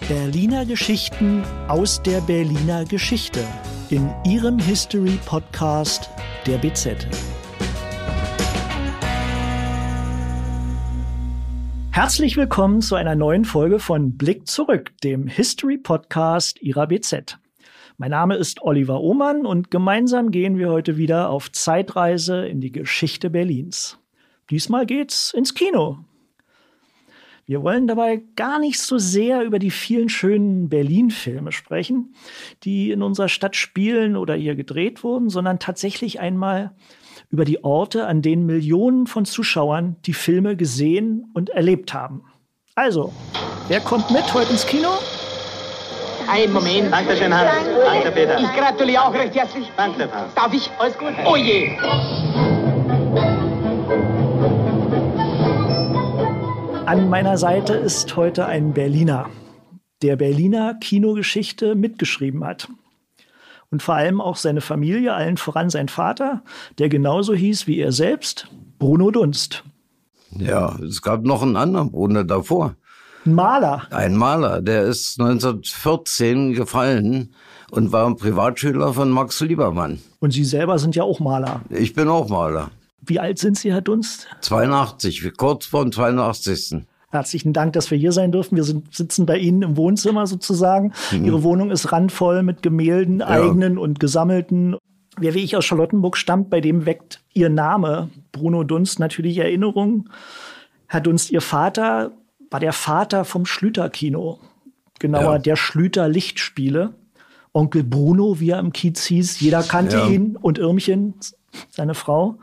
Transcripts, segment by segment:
Berliner Geschichten aus der Berliner Geschichte in Ihrem History-Podcast der BZ. Herzlich willkommen zu einer neuen Folge von Blick zurück, dem History-Podcast Ihrer BZ. Mein Name ist Oliver Ohmann und gemeinsam gehen wir heute wieder auf Zeitreise in die Geschichte Berlins. Diesmal geht's ins Kino. Wir wollen dabei gar nicht so sehr über die vielen schönen Berlin-Filme sprechen, die in unserer Stadt spielen oder hier gedreht wurden, sondern tatsächlich einmal über die Orte, an denen Millionen von Zuschauern die Filme gesehen und erlebt haben. Also, wer kommt mit heute ins Kino? Ein Moment. Dankeschön, Hans. Danke, Peter. Ich gratuliere auch recht herzlich. Danke, Hans. Darf ich? Alles gut? Oh je! An meiner Seite ist heute ein Berliner, der Berliner Kinogeschichte mitgeschrieben hat. Und vor allem auch seine Familie, allen voran sein Vater, der genauso hieß wie er selbst, Bruno Dunst. Ja, es gab noch einen anderen Bruno davor. Ein Maler. Ein Maler, der ist 1914 gefallen und war ein Privatschüler von Max Liebermann. Und Sie selber sind ja auch Maler. Ich bin auch Maler. Wie alt sind Sie, Herr Dunst? 82, kurz vor dem 82. Herzlichen Dank, dass wir hier sein dürfen. Wir sitzen bei Ihnen im Wohnzimmer sozusagen. Ihre Wohnung ist randvoll mit Gemälden, eigenen und gesammelten. Wer wie ich aus Charlottenburg stammt, bei dem weckt Ihr Name, Bruno Dunst, natürlich Erinnerungen. Herr Dunst, Ihr Vater war der Vater vom Schlüter-Kino. Genauer, der Schlüter-Lichtspiele. Onkel Bruno, wie er im Kiez hieß. Jeder kannte ihn und Irmchen, seine Frau.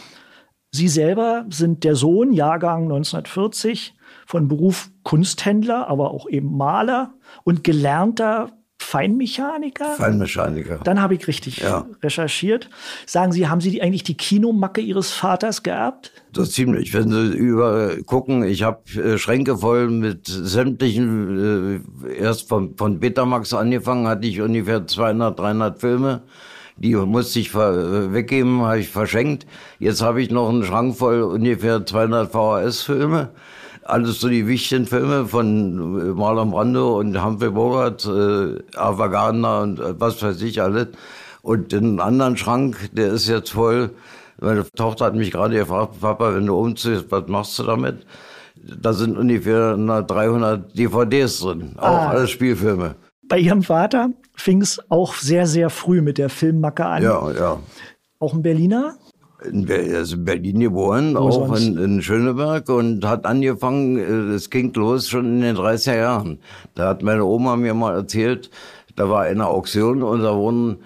Sie selber sind der Sohn, Jahrgang 1940, von Beruf Kunsthändler, aber auch eben Maler und gelernter Feinmechaniker. Feinmechaniker. Dann habe ich richtig recherchiert. Sagen Sie, haben Sie eigentlich die Kinomacke Ihres Vaters geerbt? Das ziemlich. Wenn Sie gucken, ich habe Schränke voll mit sämtlichen, erst von Betamax angefangen, hatte ich ungefähr 200, 300 Filme. Die musste ich weggeben, habe ich verschenkt. Jetzt habe ich noch einen Schrank voll ungefähr 200 VHS-Filme. Alles so die wichtigen Filme von Marlon Brando und Humphrey Bogart, Ava Gardner und was weiß ich alles. Und den anderen Schrank, der ist jetzt voll. Meine Tochter hat mich gerade gefragt, Papa, wenn du umziehst, was machst du damit? Da sind ungefähr 300 DVDs drin, auch alles Spielfilme. Bei Ihrem Vater fing es auch sehr, sehr früh mit der Filmmacke an. Ja. Auch ein Berliner? Er ist in Berlin geboren, auch in Schöneberg und hat angefangen, es ging los schon in den 30er Jahren. Da hat meine Oma mir mal erzählt, da war eine Auktion und da wurden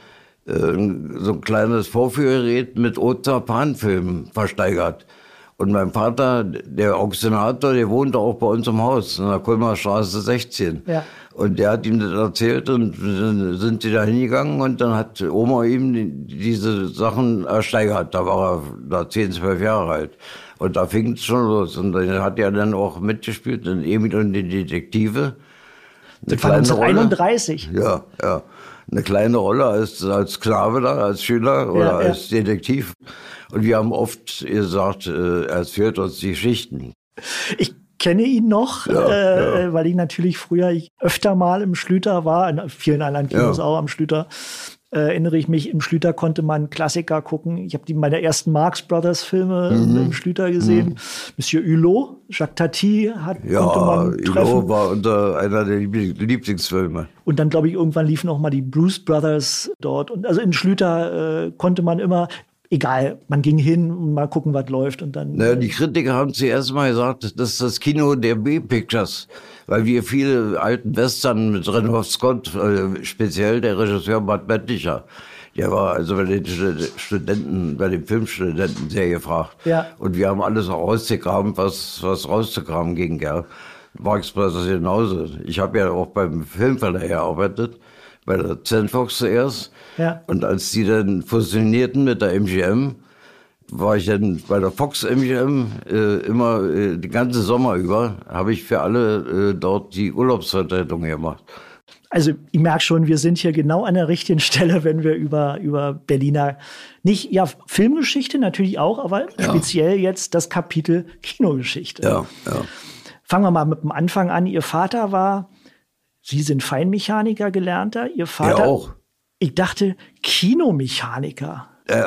so ein kleines Vorführgerät mit Ozer-Pan-Filmen versteigert. Und mein Vater, der Auktionator, der wohnte auch bei uns im Haus, in der Kulmerstraße 16. Ja. Und der hat ihm das erzählt und sind die da hingegangen und dann hat Oma ihm diese Sachen ersteigert. Da war er 10, 12 Jahre alt. Und da fing es schon los. Und dann hat er dann auch mitgespielt in Emil und die Detektive. Das war 1931. Ja. Eine kleine Rolle als Sklave da, als Schüler oder als Detektiv. Und wir haben oft gesagt, er erzählt uns die Geschichten. Ich kenne ihn noch, weil ich natürlich früher öfter mal im Schlüter war, in vielen anderen Kinos auch am Schlüter. Erinnere ich mich, im Schlüter konnte man Klassiker gucken. Ich habe meine ersten Marx Brothers Filme im Schlüter gesehen. Monsieur Hulot, Jacques Tati konnte man treffen. Hulot war unter einer der Lieblingsfilme. Und dann, glaube ich, irgendwann liefen noch mal die Blues Brothers dort. Und also in Schlüter konnte man immer, egal, man ging hin und mal gucken, was läuft. Und dann. Naja, die Kritiker haben zuerst mal gesagt, das ist das Kino der B-Pictures, weil wir viele alten Western mit Randolph Scott, speziell der Regisseur Bud Bettlicher, der war also bei den Filmstudenten sehr gefragt. Ja. Und wir haben alles rausgegraben, was rauszugraben ging, ja. Marx Brothers genauso. Ich habe ja auch beim Filmverleih gearbeitet, bei der Zenfox zuerst. Ja. Und als die dann fusionierten mit der MGM, war ich dann bei der Fox MGM immer die ganze Sommer über, habe ich für alle dort die Urlaubsvertretung gemacht. Also ich merke schon, wir sind hier genau an der richtigen Stelle, wenn wir über Berliner, nicht, Filmgeschichte natürlich auch, aber speziell jetzt das Kapitel Kinogeschichte. Ja. Fangen wir mal mit dem Anfang an. Ihr Vater war Sie sind Feinmechaniker, Gelernter, Ihr Vater? Ja, auch. Ich dachte, Kinomechaniker.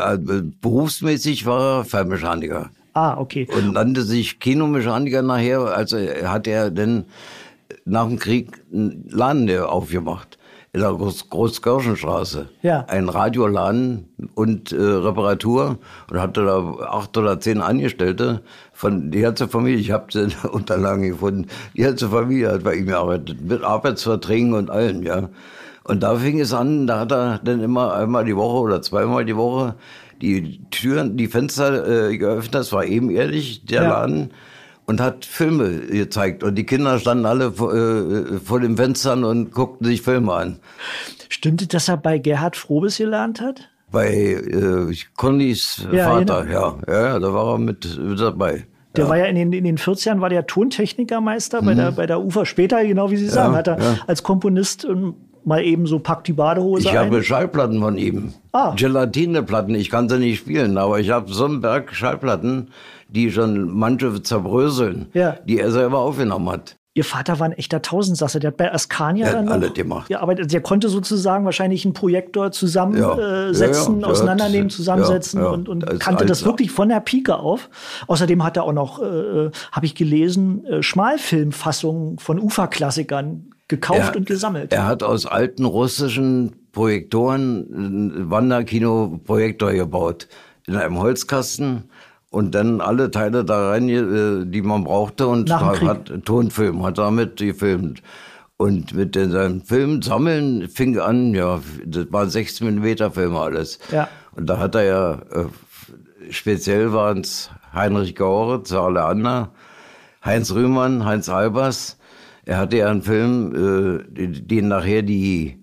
Berufsmäßig war er Feinmechaniker. Ah, okay. Und nannte sich Kinomechaniker nachher, also hat er dann nach dem Krieg einen Laden aufgemacht. In der Großkirchenstraße. Ja. Ein Radioladen und Reparatur. Und hatte da 8 oder 10 Angestellte von die ganze Familie. Ich habe die Unterlagen gefunden. Die ganze Familie hat bei ihm gearbeitet. Mit Arbeitsverträgen und allem, ja. Und da fing es an, da hat er dann immer einmal die Woche oder zweimal die Woche die Türen, die Fenster geöffnet. Das war ebenerdig, der Laden. Und hat Filme gezeigt. Und die Kinder standen alle vor den Fenstern und guckten sich Filme an. Stimmte, dass er bei Gerhard Frobes gelernt hat? Bei Connys Vater, genau. ja, da war er mit dabei. Der war ja in den 40ern war der Tontechnikermeister bei der UFA. Später, genau wie Sie sagen, hat er als Komponist mal eben so packt die Badehose ein. Ich habe Schallplatten von ihm. Gelatineplatten, ich kann sie nicht spielen, aber ich habe so einen Berg Schallplatten, die schon manche zerbröseln, die er selber aufgenommen hat. Ihr Vater war ein echter Tausendsasser. Der hat bei Askania dann noch alles gemacht. Ja, aber der konnte sozusagen wahrscheinlich einen Projektor zusammensetzen, auseinandernehmen, zusammensetzen und kannte das wirklich von der Pike auf. Außerdem hat er auch noch, habe ich gelesen, Schmalfilmfassungen von Ufa-Klassikern gekauft und gesammelt. Er hat aus alten russischen Projektoren einen Wanderkino-Projektor gebaut. In einem Holzkasten. Und dann alle Teile da rein, die man brauchte und hat Tonfilm, hat damit gefilmt. Und mit seinem Film sammeln fing an, das waren 16 mm Filme alles. Ja. Und da hat er speziell waren es Heinrich Gauritz, Zale Ander, Heinz Rühmann, Heinz Albers. Er hatte ja einen Film, den nachher die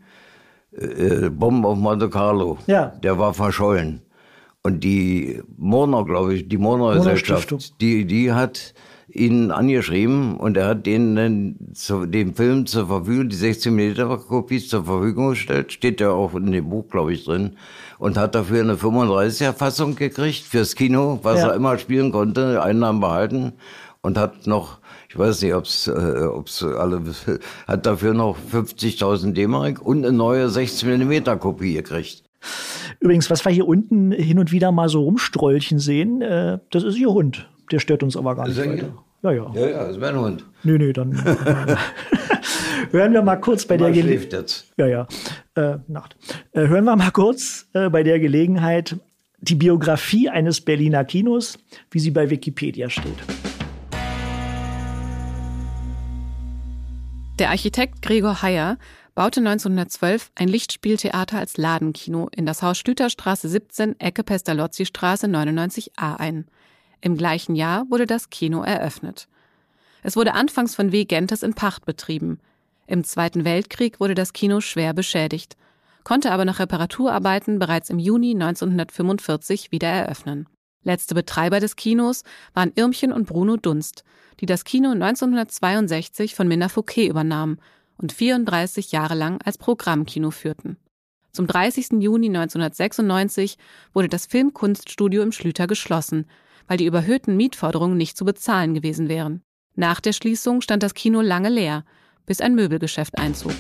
Bomben auf Monte Carlo, der war verschollen. Und die Murnau, glaube ich, die Murnau-Gesellschaft, die hat ihn angeschrieben und er hat denen dann den Film zur Verfügung, die 16 mm Kopie zur Verfügung gestellt, steht ja auch in dem Buch, glaube ich, drin, und hat dafür eine 35er Fassung gekriegt fürs Kino, was er immer spielen konnte, Einnahmen behalten und hat noch, ich weiß nicht, ob's alle, hat dafür noch 50.000 D-Mark und eine neue 16 mm Kopie gekriegt. Übrigens, was wir hier unten hin und wieder mal so rumstrolchen sehen, das ist Ihr Hund. Der stört uns aber gar nicht weiter. Ja, das ist mein Hund. Nö, dann hören wir mal kurz bei der Gelegenheit. Jetzt. Nacht. Hören wir mal kurz bei der Gelegenheit die Biografie eines Berliner Kinos, wie sie bei Wikipedia steht. Der Architekt Gregor Heyer baute 1912 ein Lichtspieltheater als Ladenkino in das Haus Schlüterstraße 17, Ecke Pestalozzi-Straße 99a ein. Im gleichen Jahr wurde das Kino eröffnet. Es wurde anfangs von W. Gentes in Pacht betrieben. Im Zweiten Weltkrieg wurde das Kino schwer beschädigt, konnte aber nach Reparaturarbeiten bereits im Juni 1945 wieder eröffnen. Letzte Betreiber des Kinos waren Irmchen und Bruno Dunst, die das Kino 1962 von Minna Fouquet übernahmen und 34 Jahre lang als Programmkino führten. Zum 30. Juni 1996 wurde das Filmkunststudio im Schlüter geschlossen, weil die überhöhten Mietforderungen nicht zu bezahlen gewesen wären. Nach der Schließung stand das Kino lange leer, bis ein Möbelgeschäft einzog.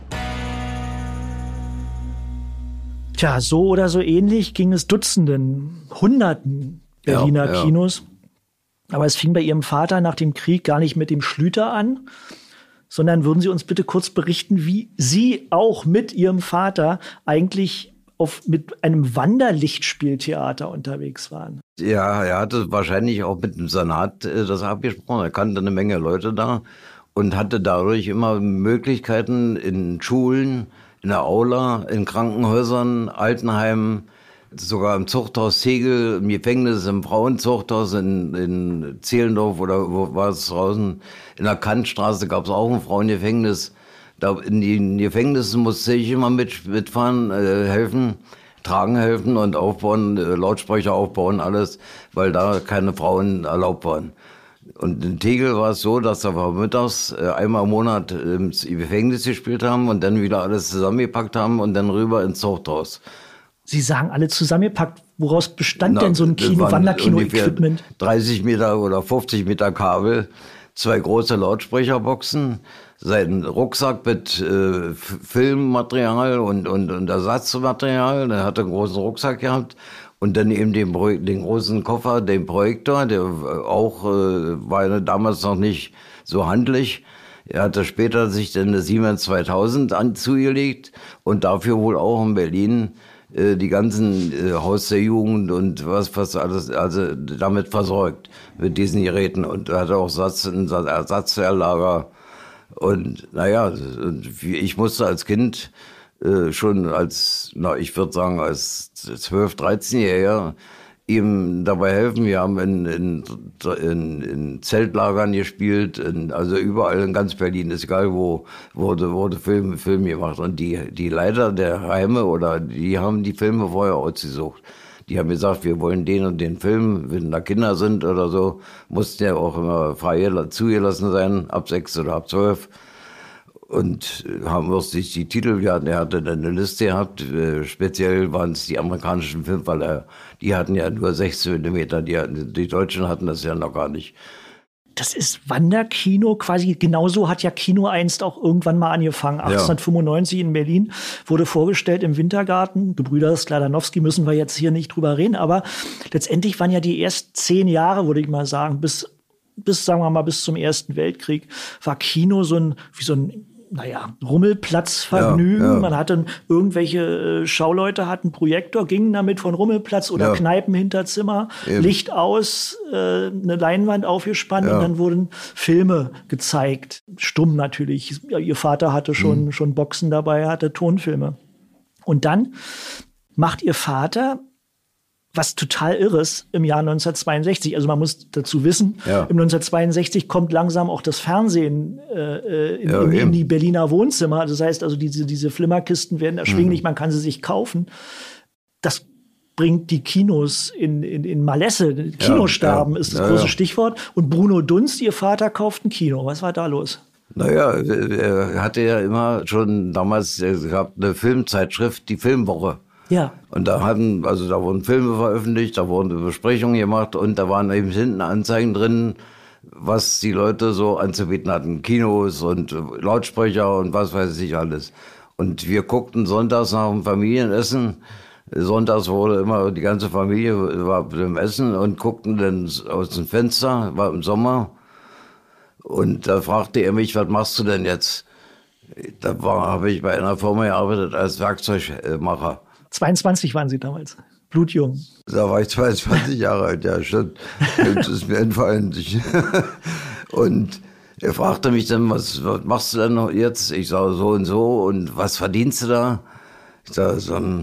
Tja, so oder so ähnlich ging es Dutzenden, Hunderten Berliner Kinos. Aber es fing bei Ihrem Vater nach dem Krieg gar nicht mit dem Schlüter an, sondern würden Sie uns bitte kurz berichten, wie Sie auch mit Ihrem Vater eigentlich mit einem Wanderlichtspieltheater unterwegs waren. Ja, er hatte wahrscheinlich auch mit dem Senat das abgesprochen. Er kannte eine Menge Leute da und hatte dadurch immer Möglichkeiten in Schulen, in der Aula, in Krankenhäusern, Altenheimen, sogar im Zuchthaus Tegel, im Gefängnis, im Frauenzuchthaus in Zehlendorf oder wo war es draußen, in der Kantstraße gab es auch ein Frauengefängnis. Da in den Gefängnissen musste ich immer mitfahren, helfen, tragen helfen und aufbauen, Lautsprecher aufbauen, alles, weil da keine Frauen erlaubt waren. Und in Tegel war es so, dass wir mittags einmal im Monat im Gefängnis gespielt haben und dann wieder alles zusammengepackt haben und dann rüber ins Zuchthaus. Sie sagen alle zusammengepackt. Woraus bestand denn so ein Wanderkino-Equipment? 30 Meter oder 50 Meter Kabel 2 große Lautsprecherboxen, seinen Rucksack mit Filmmaterial und Ersatzmaterial. Er hatte einen großen Rucksack gehabt. Und dann eben den großen Koffer, den Projektor, der auch war damals noch nicht so handlich. Er hatte später sich dann eine Siemens 2000 zugelegt und dafür wohl auch in Berlin die ganzen Haus der Jugend und was alles, also damit versorgt mit diesen Geräten. Und er hatte auch Ersatzverlager. Und naja, ich musste als Kind schon ich würde sagen, als 12-, 13-Jähriger ihm dabei helfen. Wir haben in Zeltlagern gespielt, also überall in ganz Berlin, ist egal wo, wurde Film gemacht. Und die Leiter der Heime die haben die Filme vorher ausgesucht. Die haben gesagt, wir wollen den und den Film, wenn da Kinder sind oder so, muss der auch immer frei zugelassen sein, ab 6 oder ab 12. Und haben uns die Titel gehabt, er hatte dann eine Liste gehabt, speziell waren es die amerikanischen Filme, weil die hatten ja nur 6 Zentimeter, die Deutschen hatten das ja noch gar nicht. Das ist Wanderkino quasi, genauso hat ja Kino einst auch irgendwann mal angefangen. 1895 in Berlin wurde vorgestellt im Wintergarten. Gebrüder Skladanowski müssen wir jetzt hier nicht drüber reden, aber letztendlich waren ja die ersten 10 Jahre, würde ich mal sagen, bis sagen wir mal, bis zum Ersten Weltkrieg, war Kino wie so ein Rummelplatzvergnügen. Ja. Man hatte irgendwelche Schauleute hatten Projektor, gingen damit von Rummelplatz oder Kneipen Hinterzimmer, Licht aus, eine Leinwand aufgespannt und dann wurden Filme gezeigt. Stumm natürlich. Ihr Vater hatte schon Boxen dabei, hatte Tonfilme. Und dann macht ihr Vater was total Irres im Jahr 1962. Also man muss dazu wissen, im 1962 kommt langsam auch das Fernsehen in die Berliner Wohnzimmer. Das heißt also, diese Flimmerkisten werden erschwinglich, man kann sie sich kaufen. Das bringt die Kinos in Malesse. Kinostarben ist das große Stichwort. Und Bruno Dunst, ihr Vater, kauft ein Kino. Was war da los? Naja, er hatte ja immer schon damals gehabt eine Filmzeitschrift, die Filmwoche. Ja. Und da wurden Filme veröffentlicht, da wurden Besprechungen gemacht und da waren eben hinten Anzeigen drin, was die Leute so anzubieten hatten. Kinos und Lautsprecher und was weiß ich alles. Und wir guckten sonntags nach dem Familienessen. Sonntags wurde immer, die ganze Familie war beim Essen und guckten dann aus dem Fenster, war im Sommer. Und da fragte er mich, was machst du denn jetzt? Habe ich bei einer Firma gearbeitet als Werkzeugmacher. 22 waren Sie damals, blutjung. Da war ich 22 Jahre alt, ja, stimmt. Das ist mir entfallen. Und er fragte mich dann, was machst du denn noch jetzt? Ich sage, so und was verdienst du da? Ich sage,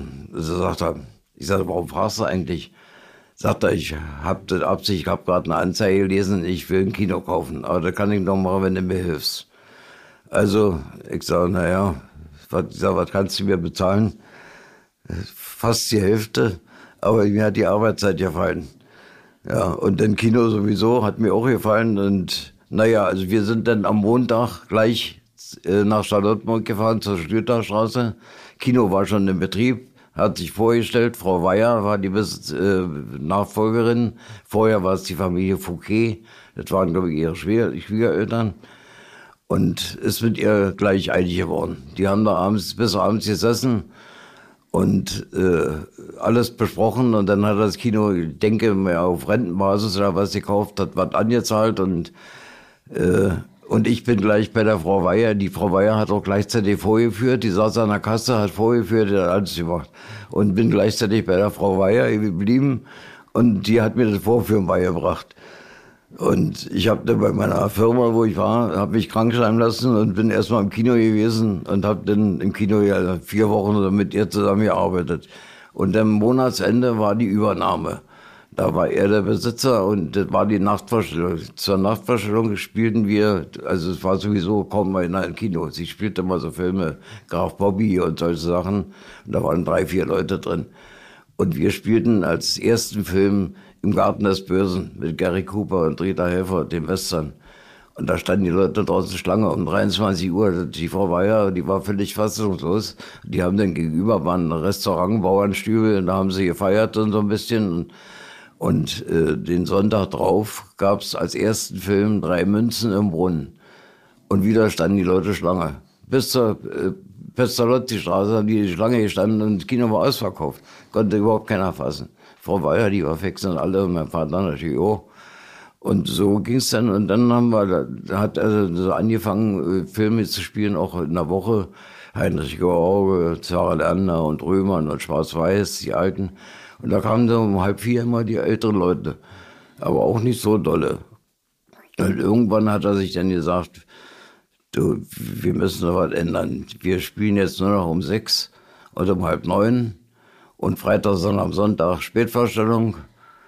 warum fragst du eigentlich? Sagt er, ich habe die Absicht, ich habe gerade eine Anzeige gelesen, ich will ein Kino kaufen, aber das kann ich noch machen, wenn du mir hilfst. Also, ich sage, was kannst du mir bezahlen? Fast die Hälfte, aber mir hat die Arbeitszeit gefallen. Ja, und dann Kino sowieso hat mir auch gefallen. Und also wir sind dann am Montag gleich nach Charlottenburg gefahren zur Schlüterstraße. Kino war schon in Betrieb, hat sich vorgestellt, Frau Weyer war die Nachfolgerin. Vorher war es die Familie Fouquet, das waren, glaube ich, ihre Schwiegereltern. Und ist mit ihr gleich einig geworden. Die haben da bis abends gesessen und alles besprochen. Und dann hat das Kino, ich denke, mehr auf Rentenbasis oder was gekauft, hat was angezahlt. Und ich bin gleich bei der Frau Weyer. Die Frau Weyer hat auch gleichzeitig vorgeführt. Die saß an der Kasse, hat vorgeführt, hat alles gemacht. Und bin gleichzeitig bei der Frau Weyer geblieben. Und die hat mir das Vorführen beigebracht. Und ich habe dann bei meiner Firma, wo ich war, habe mich krank schreiben lassen und bin erstmal im Kino gewesen und habe dann im Kino 4 Wochen mit ihr zusammengearbeitet. Und am Monatsende war die Übernahme. Da war er der Besitzer und das war die Nachtvorstellung. Zur Nachtvorstellung spielten wir, also es war sowieso kaum mal in einem Kino. Sie spielte mal so Filme, Graf Bobby und solche Sachen. Und da waren 3, 4 Leute drin. Und wir spielten als ersten Film Im Garten des Bösen mit Gary Cooper und Rita Helfer, dem Western. Und da standen die Leute draußen Schlange um 23 Uhr. Die Frau Weyer, die war völlig fassungslos. Die haben dann gegenüber, waren ein Restaurant, Bauernstübel, und da haben sie gefeiert und so ein bisschen. Und den Sonntag drauf gab es als ersten Film 3 Münzen im Brunnen. Und wieder standen die Leute Schlange. Bis zur Pestalozzi-Straße haben die Schlange gestanden und das Kino war ausverkauft. Konnte überhaupt keiner fassen. Frau Weyer, die war fix und alle, und mein Vater natürlich auch. Und so ging's dann. Und dann hat er so angefangen, Filme zu spielen, auch in der Woche. Heinrich George, Zara Lerner und Römer und Schwarz-Weiß, die Alten. Und da kamen so um 3:30 immer die älteren Leute. Aber auch nicht so dolle. Und irgendwann hat er sich dann gesagt, du, wir müssen noch was ändern. Wir spielen jetzt nur noch um 6 und um 8:30 und freitags dann am Sonntag Spätvorstellung.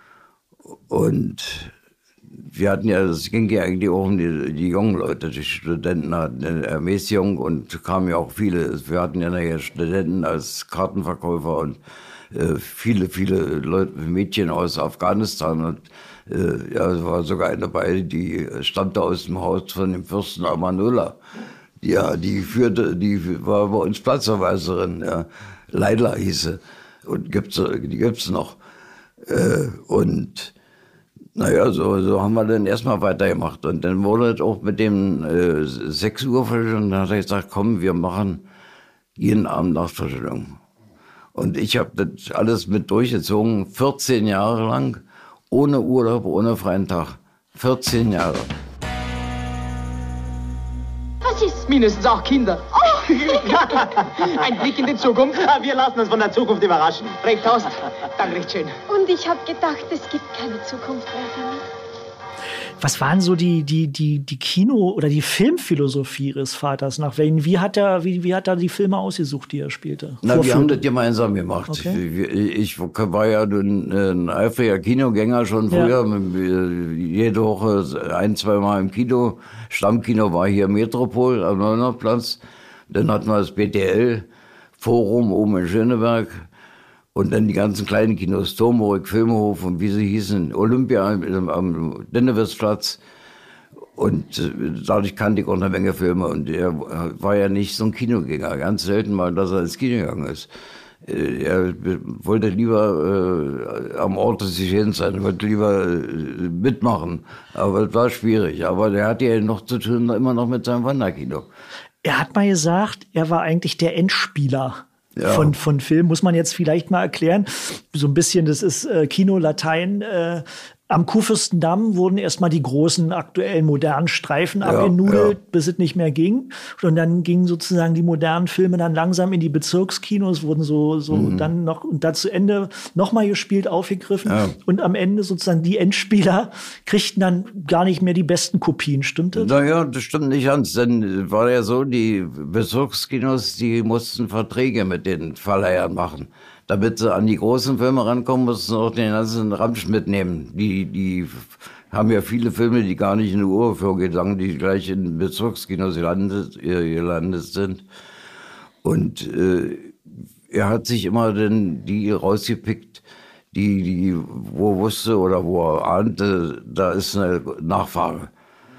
Und wir hatten ja, es ging ja eigentlich auch um die jungen Leute, die Studenten hatten eine Ermäßigung und kamen ja auch viele. Wir hatten ja nachher Studenten als Kartenverkäufer und viele Leute, Mädchen aus Afghanistan und ja, es war sogar eine dabei, die stammte aus dem Haus von dem Fürsten Amanullah. Ja, die war bei uns Platzverweiserin, ja. Leila hieß sie. Und die gibt's noch. Und naja, so haben wir dann erstmal weitergemacht. Und dann wurde es auch mit dem 6 Uhr Vorstellung, und dann hat er gesagt, komm, wir machen jeden Abend Nachtvorstellung. Und ich habe das alles mit durchgezogen, 14 Jahre lang, ohne Urlaub, ohne freien Tag. 14 Jahre. Was ist? Mindestens auch Kinder. Oh. Ein Blick in die Zukunft. Wir lassen uns von der Zukunft überraschen. Recht aus. Dann recht schön. Und ich habe gedacht, es gibt keine Zukunft mehr für mich. Was waren so die Kino- oder die Filmphilosophie Ihres Vaters nach Wayne? Wie hat er die Filme ausgesucht, die er spielte? Na, wir haben das gemeinsam gemacht. Okay. Ich war ja ein eifriger Kinogänger schon früher. Ja. Jede Woche 1-2 Mal im Kino. Stammkino war hier Metropol am Neunhofplatz. Dann hatten wir das BTL Forum oben in Schöneberg. Und dann die ganzen kleinen Kinos, Turmburg, Filmhof und wie sie hießen, Olympia am Dennewitzplatz. Und dadurch kannte ich auch eine Menge Filme. Und er war ja nicht so ein Kinogänger. Ganz selten mal, dass er ins Kino gegangen ist. Er wollte lieber am Ort des Geschehens sein, wollte lieber mitmachen. Aber es war schwierig. Aber der hatte ja noch zu tun, immer noch mit seinem Wanderkino. Er hat mal gesagt, er war eigentlich der Endspieler. Ja. Von Film, muss man jetzt vielleicht mal erklären. So ein bisschen, das ist Kino-Latein. Am Kurfürstendamm wurden erstmal die großen, aktuellen, modernen Streifen abgenudelt, bis es nicht mehr ging. Und dann gingen sozusagen die modernen Filme dann langsam in die Bezirkskinos, wurden so dann noch, und da zu Ende nochmal gespielt, aufgegriffen. Ja. Und am Ende sozusagen die Endspieler kriegten dann gar nicht mehr die besten Kopien. Stimmt das? Naja, das stimmt nicht ganz. Denn war ja so, die Bezirkskinos, die mussten Verträge mit den Verleihern machen. Damit sie an die großen Filme rankommen, mussten sie auch den ganzen Ramsch mitnehmen. Die haben ja viele Filme, die gar nicht in der Uraufführung gelangen, die gleich in Bezirkskinos gelandet sind. Und er hat sich immer dann die rausgepickt, wo er wusste oder wo er ahnte, da ist eine Nachfrage.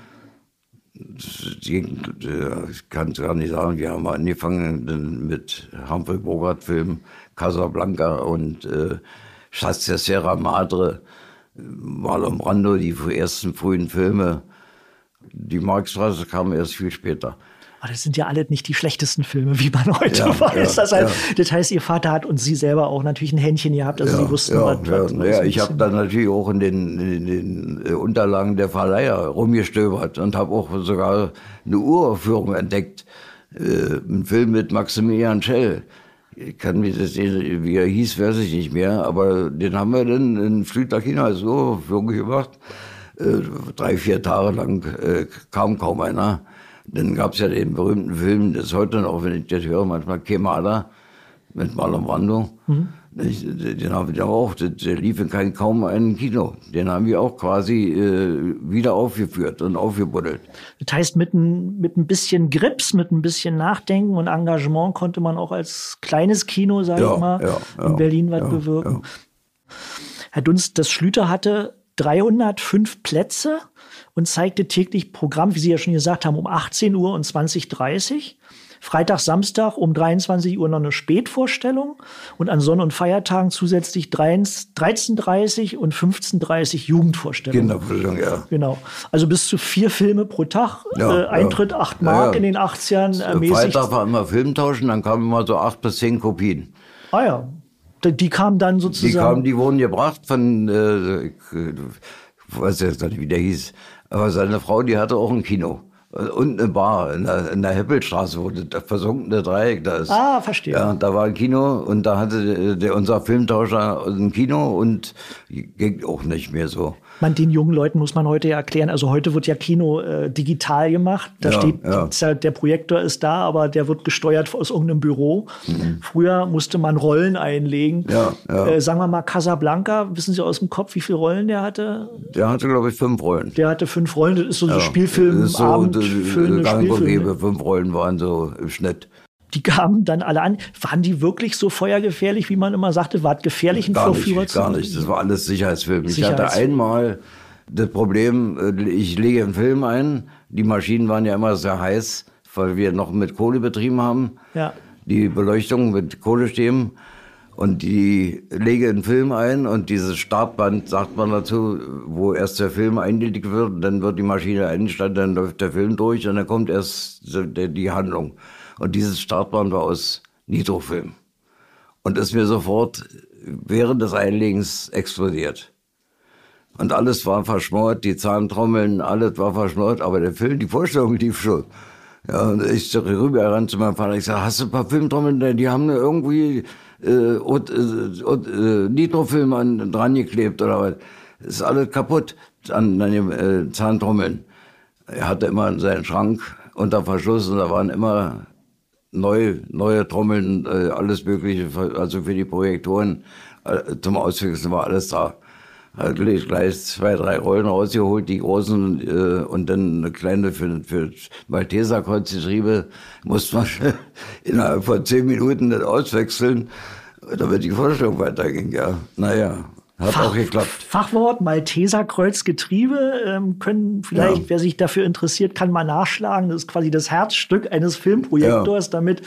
Ich kann es gar nicht sagen, wir haben angefangen mit Humphrey Bogart-Filmen, Casablanca und Schatz der Sierra Madre, Marlon Brando, die ersten frühen Filme. Die Markstraße kam erst viel später. Aber das sind ja alle nicht die schlechtesten Filme, wie man heute weiß. Das heißt, Ihr Vater hat und Sie selber auch natürlich ein Händchen gehabt, also Sie wussten, was ich habe dann natürlich auch in den Unterlagen der Verleiher rumgestöbert und habe auch sogar eine Uraufführung entdeckt. Ein Film mit Maximilian Schell. Ich kann mich das, wie er hieß, weiß ich nicht mehr, aber den haben wir dann in Flüter Kino als Uraufführung gemacht. 3-4 Tage lang kam kaum einer. Dann gab es ja den berühmten Film, das ist heute noch, wenn ich das höre, manchmal Quemada mit Marlon Brando. Mhm. Den haben wir auch, der lief in kaum einem Kino. Den haben wir auch quasi wieder aufgeführt und aufgebuddelt. Das heißt, mit ein bisschen Grips, mit ein bisschen Nachdenken und Engagement konnte man auch als kleines Kino, sage ich mal, in Berlin was bewirken. Ja. Herr Dunst, das Schlüter hatte 305 Plätze. und zeigte täglich Programm, wie Sie ja schon gesagt haben, um 18 Uhr und 20:30 Uhr. Freitag, Samstag um 23 Uhr noch eine Spätvorstellung und an Sonn- und Feiertagen zusätzlich 13:30 und 15:30 Jugendvorstellung. Kindervorstellung, ja. Genau. Also bis zu 4 Filme pro Tag. Eintritt 8 Mark in den 80ern. Freitag war immer Filmtauschen, dann kamen immer so 8 bis 10 Kopien. Ah ja. Die kamen dann sozusagen. Die wurden gebracht von, ich weiß jetzt gar nicht, wie der hieß, aber seine Frau, die hatte auch ein Kino. Und eine Bar in der Heppelstraße, wo das versunkene Dreieck da ist. Ah, verstehe. Ja, da war ein Kino und da hatte unser Filmtauscher ein Kino und ging auch nicht mehr so. Den jungen Leuten muss man heute ja erklären, also heute wird ja Kino digital gemacht. Da steht, der Projektor ist da, aber der wird gesteuert aus irgendeinem Büro. Früher musste man Rollen einlegen. Sagen wir mal Casablanca, wissen Sie aus dem Kopf, wie viele Rollen der hatte? Der hatte, glaube ich, 5 Rollen. Der hatte 5 Rollen, das ist so ein Spielfilmabend für eine Spielfilme. 5 Rollen waren so im Schnitt. Die kamen dann alle an. Waren die wirklich so feuergefährlich, wie man immer sagte? War es gefährlich, ein Vorführer zu Gar nicht. Das war alles Sicherheitsfilm. Ich hatte einmal das Problem, ich lege einen Film ein. Die Maschinen waren ja immer sehr heiß, weil wir noch mit Kohle betrieben haben. Ja. Die Beleuchtung mit Kohlestäben. Und die lege einen Film ein und dieses Startband, sagt man dazu, wo erst der Film eingelegt wird, dann wird die Maschine eingestellt, dann läuft der Film durch und dann kommt erst die Handlung. Und dieses Startband war aus Nitrofilm. Und ist mir sofort während des Einlegens explodiert. Und alles war verschmort, die Zahntrommeln, alles war verschmort, aber der Film, die Vorstellung lief schon. Ja, und ich rüber ran zu meinem Vater, ich sage, hast du ein paar Filmtrommeln, die haben irgendwie Nitrofilm dran geklebt oder was. Ist alles kaputt an den Zahntrommeln. Er hatte immer seinen Schrank unter Verschluss und da waren immer neue Trommeln, alles Mögliche, also für die Projektoren zum Auswechseln war alles da. Hat gleich 2, 3 Rollen rausgeholt, die großen, und dann eine kleine für Malteserkreuzgetriebe musste man innerhalb von 10 Minuten das auswechseln, damit die Vorstellung weiterging, ja. Naja. Hat auch geklappt. Fachwort Malteserkreuzgetriebe können vielleicht, wer sich dafür interessiert, kann mal nachschlagen. Das ist quasi das Herzstück eines Filmprojektors, damit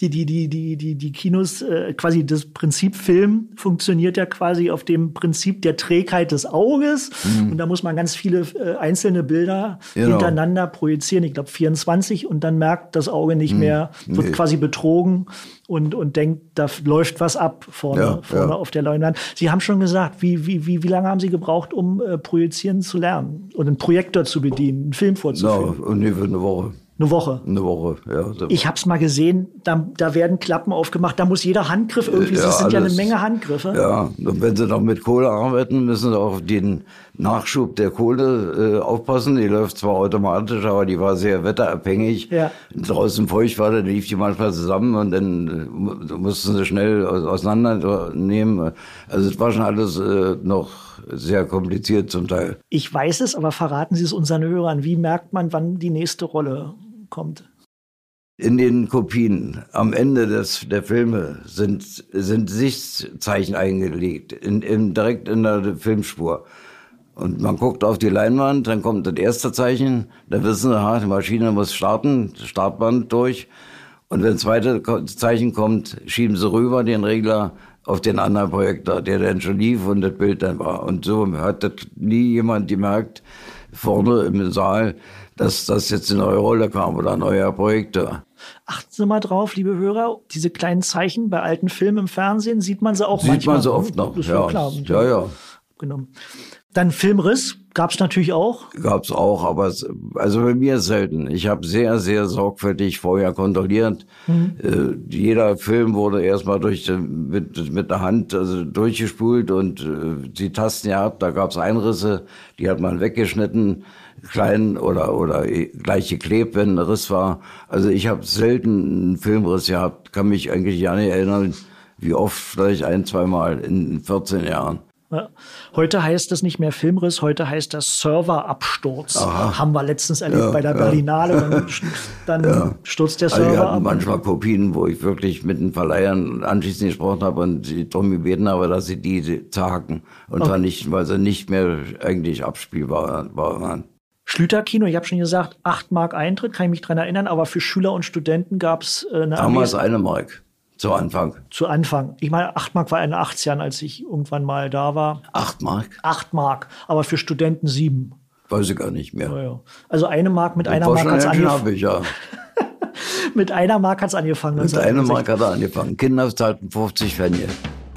die Kinos quasi das Prinzip Film funktioniert ja quasi auf dem Prinzip der Trägheit des Auges. Und da muss man ganz viele einzelne Bilder hintereinander projizieren. Ich glaube 24 und dann merkt das Auge nicht mehr, wird quasi betrogen und denkt, da läuft was ab vorne auf der Leinwand. Sie haben schon gesagt, wie lange haben Sie gebraucht, um projizieren zu lernen und einen Projektor zu bedienen, einen Film vorzuführen? Ungefähr eine Woche. Eine Woche? Eine Woche, ja. Ich habe es mal gesehen, da werden Klappen aufgemacht, da muss jeder Handgriff irgendwie, das sind ja eine Menge Handgriffe. Ja, und wenn Sie noch mit Kohle arbeiten, müssen Sie auch auf den Nachschub der Kohle aufpassen. Die läuft zwar automatisch, aber die war sehr wetterabhängig. Ja. Draußen feucht war, dann lief die manchmal zusammen und dann mussten sie schnell auseinandernehmen. Also es war schon alles noch sehr kompliziert zum Teil. Ich weiß es, aber verraten Sie es unseren Hörern. Wie merkt man, wann die nächste Rolle kommt? In den Kopien am Ende der Filme sind Sichtzeichen eingelegt, direkt in der Filmspur. Und man guckt auf die Leinwand, dann kommt das erste Zeichen, dann wissen sie, die Maschine muss starten, Startband durch. Und wenn das zweite Zeichen kommt, schieben sie rüber den Regler auf den anderen Projektor, der dann schon lief und das Bild dann war. Und so hat das nie jemand gemerkt, vorne im Saal, dass das jetzt eine neue Rolle kam oder ein neuer Projektor. Achten Sie mal drauf, liebe Hörer, diese kleinen Zeichen bei alten Filmen im Fernsehen, sieht man sie auch manchmal. Sieht man sie oft noch, ja. Klar. Ja. Genommen. Dann Filmriss gab's natürlich auch. Gab's auch, aber also bei mir selten. Ich habe sehr, sehr sorgfältig vorher kontrolliert. Jeder Film wurde erstmal mit der Hand durchgespult und die Tasten gehabt. Da gab's Einrisse, die hat man weggeschnitten, klein oder gleich geklebt, wenn ein Riss war. Also ich habe selten einen Filmriss gehabt, kann mich eigentlich gar nicht erinnern, wie oft, vielleicht 1, 2 Mal in 14 Jahren. Ja. Heute heißt das nicht mehr Filmriss, heute heißt das Serverabsturz. Aha. Haben wir letztens erlebt bei der Berlinale. Dann stürzt der Server ab. Wir hatten manchmal Kopien, wo ich wirklich mit den Verleihern anschließend gesprochen habe und sie darum gebeten habe, dass sie die zerhacken und vernichten, weil sie nicht mehr eigentlich abspielbar waren. Schlüter-Kino, ich habe schon gesagt, 8 Mark Eintritt, kann ich mich dran erinnern, aber für Schüler und Studenten gab es eine Damals 1 Mark. Zu Anfang. Zu Anfang. Ich meine, 8 Mark war in den 80ern, als ich irgendwann mal da war. 8 Mark? 8 Mark, aber für Studenten 7. Weiß ich gar nicht mehr. Ja. Also 1 Mark mit 1 Mark hat es angefangen. Ja. Mit 1 Mark hat es angefangen. Mit 1 Mark hat er angefangen. Kinder zahlten 50 Pfennig.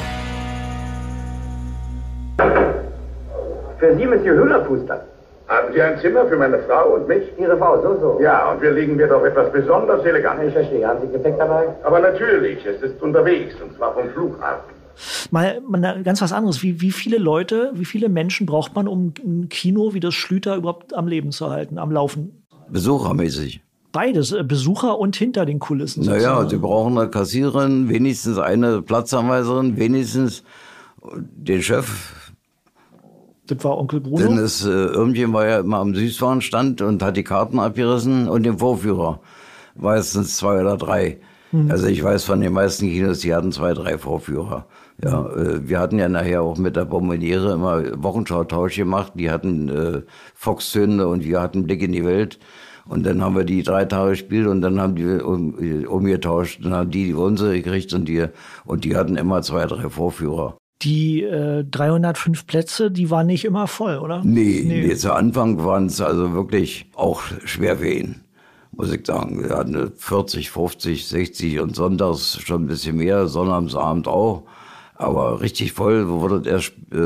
Für Sie, Monsieur Hühnerfuster. Haben Sie ein Zimmer für meine Frau und mich? Ihre Frau, so. Ja, und wir liegen wir doch etwas besonders elegant. Ich verstehe. Haben Sie Gepäck dabei? Aber natürlich, es ist unterwegs, und zwar vom Flughafen. Mal ganz was anderes. Wie viele Menschen braucht man, um ein Kino wie das Schlüter überhaupt am Leben zu halten, am Laufen? Besuchermäßig. Beides, Besucher und hinter den Kulissen. Naja, Sie brauchen eine Kassiererin, wenigstens eine Platzanweiserin, wenigstens den Chef. Das war Onkel Bruno. Denn irgendjemand war ja immer am Süßwarenstand und hat die Karten abgerissen und den Vorführer. Meistens 2 oder 3. Also ich weiß von den meisten Kinos, die hatten 2, 3 Vorführer. Ja, wir hatten ja nachher auch mit der Bombardiere immer Wochenschautausch gemacht. Die hatten Fox-Töne und wir hatten Blick in die Welt. Und dann haben wir die 3 Tage gespielt und dann haben die umgetauscht. Dann haben die unsere gekriegt und die hatten immer 2, 3 Vorführer. Die 305 Plätze, die waren nicht immer voll, oder? Nee, zu Anfang waren es also wirklich auch schwer für ihn, muss ich sagen. Wir hatten 40, 50, 60 und sonntags schon ein bisschen mehr, Sonnabend auch. Aber richtig voll wurde es erst, ich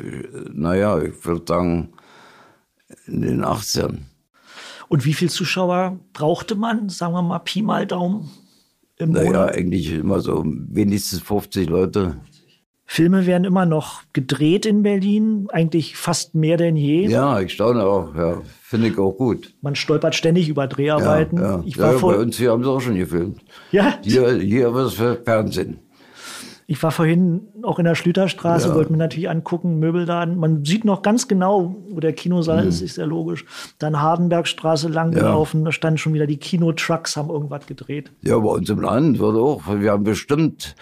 würde sagen, in den 80ern. Und wie viel Zuschauer brauchte man, sagen wir mal Pi mal Daumen, im Monat? Naja, eigentlich immer so wenigstens 50 Leute. Filme werden immer noch gedreht in Berlin, eigentlich fast mehr denn je. Ja, ich staune auch, ja, finde ich auch gut. Man stolpert ständig über Dreharbeiten. Ja. Bei uns hier haben sie auch schon gefilmt. Ja? Hier was für Fernsehen. Ich war vorhin auch in der Schlüterstraße, wollte mir natürlich angucken, Möbelladen. Man sieht noch ganz genau, wo der Kinosaal ist sehr logisch. Dann Hardenbergstraße lang gelaufen, da standen schon wieder die Kinotrucks, haben irgendwas gedreht. Ja, bei uns im Land wurde auch, wir haben bestimmt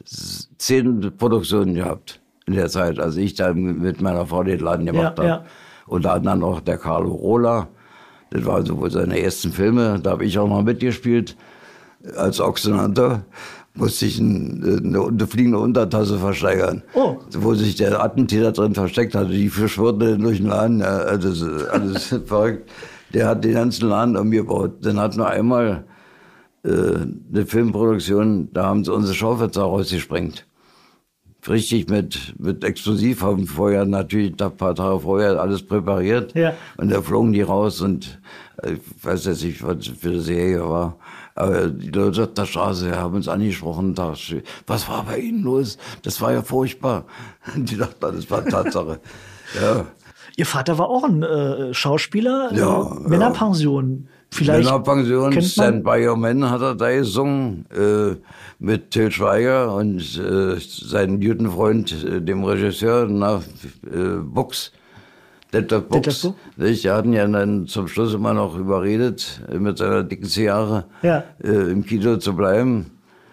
10 Produktionen gehabt in der Zeit, als ich da mit meiner Frau den Laden gemacht habe. Ja. Und da dann auch der Carlo Rola, das waren so wohl seine ersten Filme, da habe ich auch noch mitgespielt. Als Ochsenhunter musste ich eine fliegende Untertasse versteigern, wo sich der Attentäter drin versteckt hatte. Die verschwörte durch den Laden, alles verrückt. Der hat den ganzen Laden umgebaut. Dann hatten wir einmal eine Filmproduktion, da haben sie unsere Schaufenster rausgesprengt. Richtig mit Explosiv, haben vorher natürlich ein paar Tage vorher alles präpariert. Ja. Und da flogen die raus und ich weiß jetzt nicht, was für eine Serie war. Aber die Leute auf der Straße haben uns angesprochen. Was war bei Ihnen los? Das war ja furchtbar. Die dachten, das war Tatsache. Ja. Ihr Vater war auch ein Schauspieler, Männerpension. Vielleicht Männerpension, Stand By Your Man hat er da gesungen, mit Til Schweiger und seinem guten Freund, dem Regisseur, Buchs. Detlef Buchs. Die hatten ja dann zum Schluss immer noch überredet, mit seiner dicken Zigarre im Kino zu bleiben.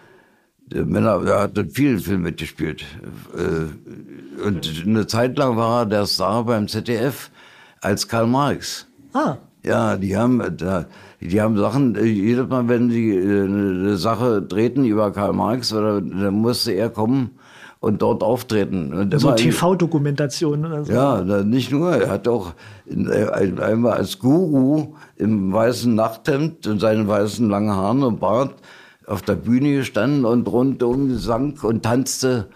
Er hat viel mitgespielt. Und eine Zeit lang war er der Star beim ZDF als Karl Marx. Ja, die haben Sachen, jedes Mal, wenn sie eine Sache drehten über Karl Marx, dann musste er kommen und dort auftreten. Und so TV-Dokumentation oder so. Ja, nicht nur. Er hat auch einmal als Guru im weißen Nachthemd und seinen weißen langen Haaren und Bart auf der Bühne gestanden und rundum sang und tanzte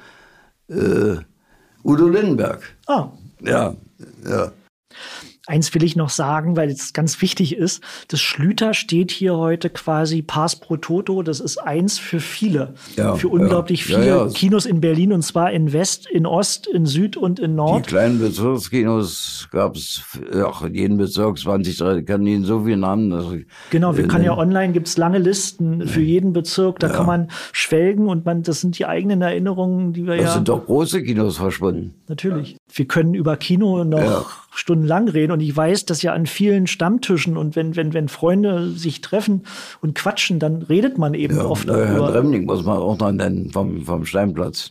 Udo Lindenberg. Ja. Eins will ich noch sagen, weil es ganz wichtig ist. Das Schlüter steht hier heute quasi Pars pro Toto. Das ist eins für viele. Für unglaublich viele Kinos in Berlin. Und zwar in West, in Ost, in Süd und in Nord. Die kleinen Bezirkskinos gab es in jedem Bezirk 20, 30, kann Ihnen so viele Namen. Genau, wir können ja online, gibt es lange Listen für jeden Bezirk. Da kann man schwelgen und das sind die eigenen Erinnerungen, die wir Das sind doch große Kinos verschwunden. Natürlich. Wir können über Kino noch stundenlang reden. Und ich weiß, dass ja an vielen Stammtischen und wenn Freunde sich treffen und quatschen, dann redet man eben oft darüber. Herr Dremling muss man auch noch nennen vom Steinplatz.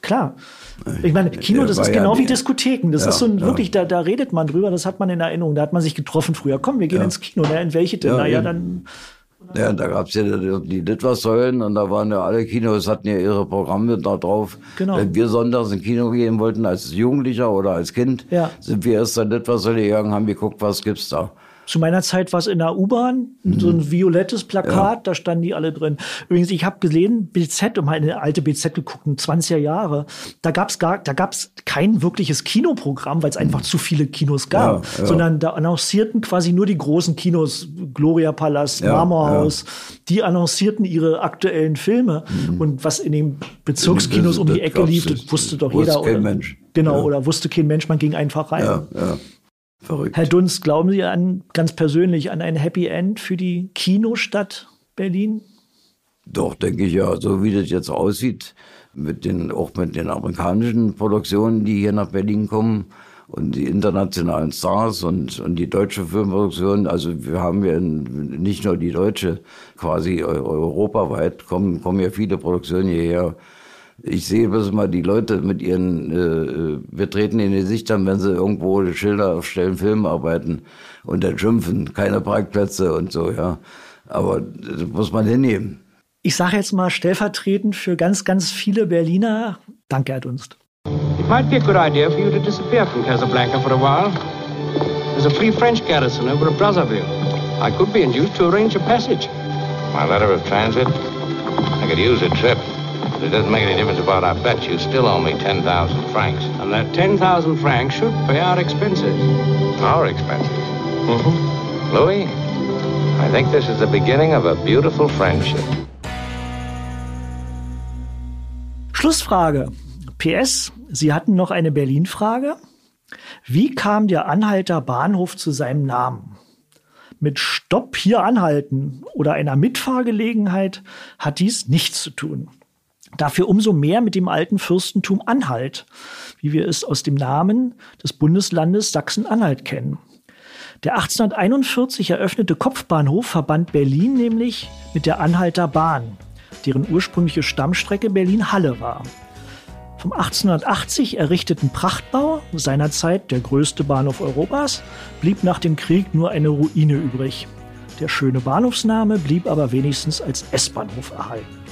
Klar. Ich meine, Kino, das ist genau wie Diskotheken. Das ist so wirklich, da redet man drüber, das hat man in Erinnerung. Da hat man sich getroffen früher. Komm, wir gehen ins Kino. Na, in welche denn? Naja, dann... Ja, da gab's ja die Litfaßsäulen und da waren ja alle Kinos, hatten ja ihre Programme da drauf. Genau. Wenn wir sonntags ins Kino gehen wollten, als Jugendlicher oder als Kind, sind wir erst zur Litfaßsäule gegangen, haben geguckt, was gibt's da. Zu meiner Zeit war es in der U-Bahn, so ein violettes Plakat, da standen die alle drin. Übrigens, ich habe gesehen, BZ, um eine alte BZ geguckt, 20er Jahre, da gab's kein wirkliches Kinoprogramm, weil es einfach zu viele Kinos gab, sondern da annoncierten quasi nur die großen Kinos, Gloria Palast, Marmorhaus, die annoncierten ihre aktuellen Filme. Und was in den Bezirkskinos um die Ecke lief, das wusste doch jeder. Kein Mensch. Genau, oder wusste kein Mensch, man ging einfach rein. Ja. Verrückt. Herr Dunst, glauben Sie ganz persönlich an ein Happy End für die Kinostadt Berlin? Doch, denke ich ja. So wie das jetzt aussieht, auch mit den amerikanischen Produktionen, die hier nach Berlin kommen und die internationalen Stars und die deutsche Filmproduktion. Also wir haben ja nicht nur die deutsche, quasi europaweit kommen ja viele Produktionen hierher. Ich sehe bloß mal die Leute mit ihren betretenen Gesichtern, wenn sie irgendwo Schilder aufstellen, Film arbeiten und dann schimpfen, keine Parkplätze und so, ja. Aber das muss man hinnehmen. Ich sage jetzt mal stellvertretend für ganz, ganz viele Berliner, danke, Herr Dunst. It might be a good idea for you to disappear from Casablanca for a while. There's a free French garrison over at Brazzaville. I could be induced to arrange a passage. My letter of transit? I could use a trip. It doesn't make any difference about our bet. You still owe me 10,000 francs. And that 10,000 francs should pay our expenses. Our expenses? Louis, I think this is the beginning of a beautiful friendship. Schlussfrage. PS, Sie hatten noch eine Berlin-Frage. Wie kam der Anhalter Bahnhof zu seinem Namen? Mit Stopp hier anhalten oder einer Mitfahrgelegenheit hat dies nichts zu tun. Dafür umso mehr mit dem alten Fürstentum Anhalt, wie wir es aus dem Namen des Bundeslandes Sachsen-Anhalt kennen. Der 1841 eröffnete Kopfbahnhof verband Berlin nämlich mit der Anhalter Bahn, deren ursprüngliche Stammstrecke Berlin-Halle war. Vom 1880 errichteten Prachtbau, seinerzeit der größte Bahnhof Europas, blieb nach dem Krieg nur eine Ruine übrig. Der schöne Bahnhofsname blieb aber wenigstens als S-Bahnhof erhalten.